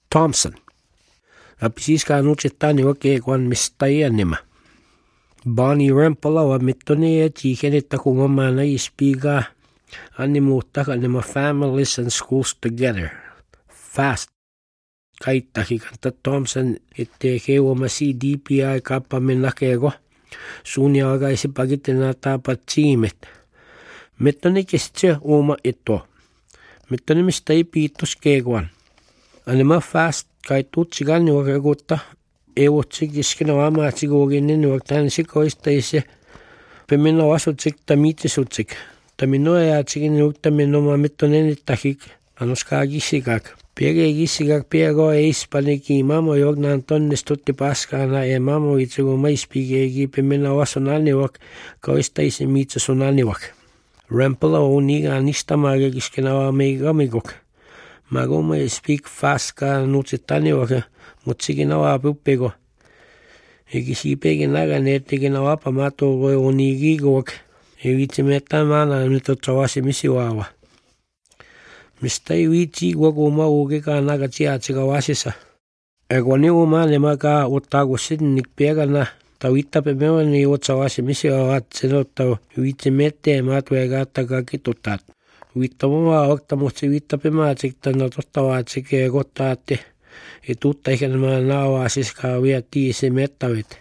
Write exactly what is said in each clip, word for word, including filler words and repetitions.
Thompson. Apisiska nuutsittani wakeekwan mistaianima. Barney Rempala wa mittoni etiikenetta kumamana ispiga animuuttakanima families and schools together. Fast. Kaittahikanta Thompson ettei keuomasi D P I kappamen nakeeko. Suunia agaisi pakitena tapat siimet. Mittoni kestse uuma etto. Mittoni mistä ei piittos keekuan. Anima fast kai tutsikanni wakekutta. Evotsik iskena vaamaatsikoginen nuoktaan sikoistaisi. Pemina vasutsik tamitsisutsik. Tamino ajaatsikin nuuktamin oma mittonen ettahik. Anoskaa kissikak. Piege kissikak piego eispaniki mamo jognaan tonnistutti paskana ja mamo itsugu maispikeegi pemina vasunaniwak koistaisi mitsasunaniwak. Rempala on iga nistamaage kiskena vaameigamikok. Magoma speak fast ka nuutsittaniwak. Mutsikin avaa puppiko. Eikä siipekin näkään, ettekin avaa pamato voi oniikikoak. Ei viitsi mettää maana nyt otsa vasimisi vaava. Mistä ei viitsi koko mauukikaan näkä tsiatsika vasissa. Eikä niinku maailmakaa ottaa kun sinne piekana. Tai viittape meon niin otsa vasimisi vaava. Sen ottaa viitsi mettää maatu eikä attakaa kituttaa. Viittamaa okta, mutta se viittape maatsikta no tottavaa tsikee kottaatte. Ja tutta eikä nämä naavaa siskaa vielä tiisi mettävät.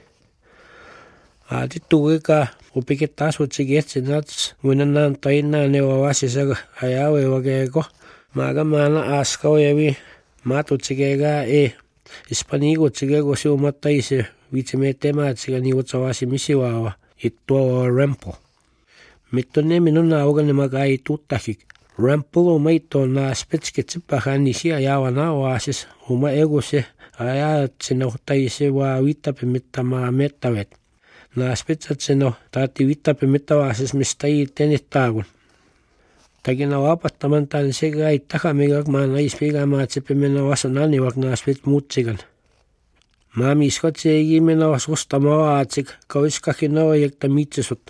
Aatit tukikaa, upiket taas vuotsik etsin nats, muinen naan tainaa neuva vasissa ajawe vakeeko. Maaga maana askaujevi, maatutsikeikaa ei. Ispaniikutsikeko siumatta isi, viitsi meette maatsika niivutsa vasimisi vaava, ittua rempo. Mitto ne minun auganemakaa ei tuttahik. Rempulu meitto on naa spetsketsippahan niin siellä jäävä naavaasis. Huma eguse ajat sinne ottaisi vaan viittapimittamaa mettävet. Naa spetsat sinne taati viittapimittavaasis mistä ei tennittaakun. Takina vapattaman tämän sekä ei takamikak maa naispiikaa tsepimena vasun anivak naa spets muutsikan. Maa miskot se ei mennä vas ustamaa vaatsik, kauiskakin naajekta mitsesut.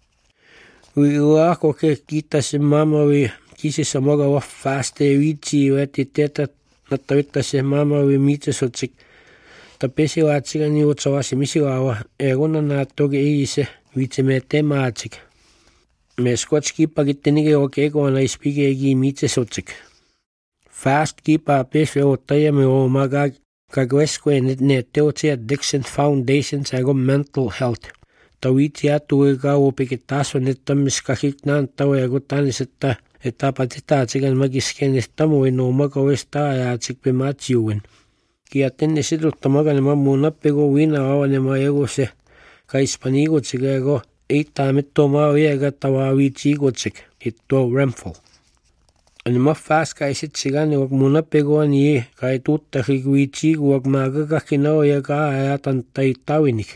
Ui uakoke kiittäisin maamovi. Kisissa mukava fast ei viitsi vetti teetä natta vittaisi maailman mitsäsotsik. Ta pesivaatsika niin utsa vasimisi vaava. Ei kunnan näet toki ei se viitsi me temaatsik. Me skots kippakitte nike okeekona ispikeegi mitsäsotsik. Fast kippaa pesve ottajamme omaga kagoeskuen ne teotsia Dixon Foundation sago mental health. Ta viitsi atuikaa upikin taas on että miskakik naan tauja kun tannisetta. Että patittaa tsikan magiskenis tamuin on makavista ajaa tsikpe matsiuin. Kiattenne sidutta makanema muun nappiko viina avanema egose. Kaispaniikot tsikego eittaa mitto maa viekattavaa viitsiikotsik. Itto remful. Anima faaskaisit tsikani wak muun nappiko nii kai tuttahik viitsiikuak maakakakki naojaka ajatan tai tavinik.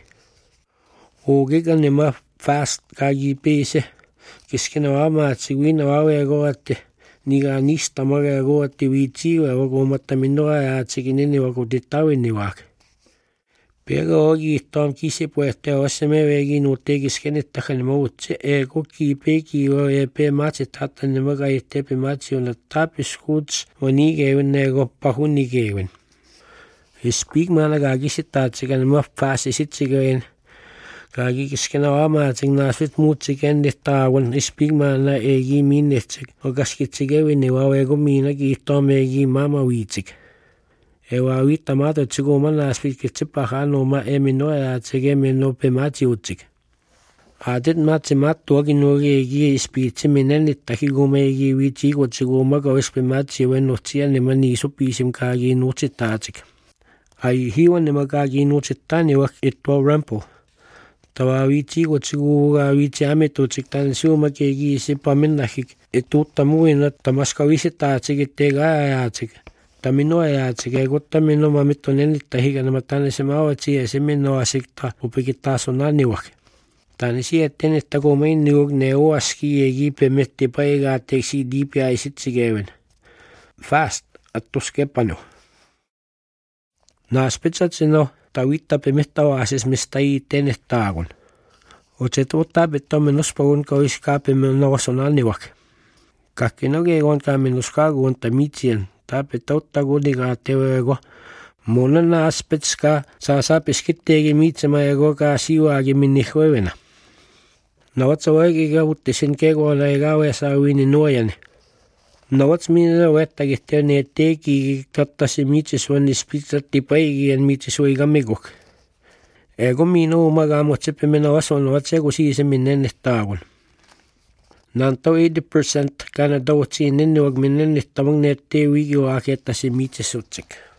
Uukikanima faast kaji piise. Keskenä vaamaatsi viina vaujakoatti, niikaa niistä magajakoatti viitsiiva vakuumatta minua ajaatsikin ennen vakuutittavin vaak. Pega ogiittoon kisipuehtaja ossamme vegin uutte keskenettähän muutse, ei koki pekiiva ja pe matsit hattanne magajette pe matsiona tapiskuuts va niikeivin nego pahunniikeivin. Spigmana kaakisittaatsikan ma faasi sitsiköin. Kaikki keskenä vaamaatsi naasvit muutsiken taavun ispigmaana ei minnetsik. Okaskitsikevin ne vaaveko miina kiihtoon meegi maama viitsik. Ei vaan viittamaata tsikuuma naasvit kitsipahan oma emi noajaatsike minno pematsiutsik. Aatit matsi mattuakin nuori eegi ispiitsi minen nittäki kume eegi viitsikutsikuuma kauispe matsi vennutsia nema niisu piisim kaagi nuutsitaatsik. Ai hiivan nema kaagi nuutsittaani vak ittua rempo. Tava viitsi kutsikuuga viitsi ametutsik tämän siumakeegi sipamennahik. Et tuutta muina tamaska visitaatsik etteikä ajaatsik. Tamin ajaatsik ei kutta minua mitto nennittähikä nämä tänne se maavat siihen se minua sikta upikin taas on anniwak. Tänne sieltä että kun minniuk ne oaski ei kiipemetti paikaatteeksi diipia ei sitsikevin. Fast attus kepanu. Naaspitsat sinno. Ta viittape mittavaasis mistä ei tenet taakun. Otse tuottaa petomme nospakun kauiskaape me novason anniwak. Kaikki nokeekon kaamme noskaakuun ta mitsien tapetoutta kuningaa teoego. Monena aspetska saa sapiskitteegi miitsemaegoga siuaagi minni hoivena. No oot sä oikein kauttisin kekoona ja kauan saa uini nuojani. No oot minä oettakin teoni, että teki tottasi miitsisuonni spitsatti paikien miitsisuiga mikuk. Ego minun omakaan, mutta seppä minä osan, oot se kun siisemmin ennen taakun. Nanto eighty percent kana douttiin ennen, og minä ennen tavang ne tee viikioa kettäsi miitsisutsik.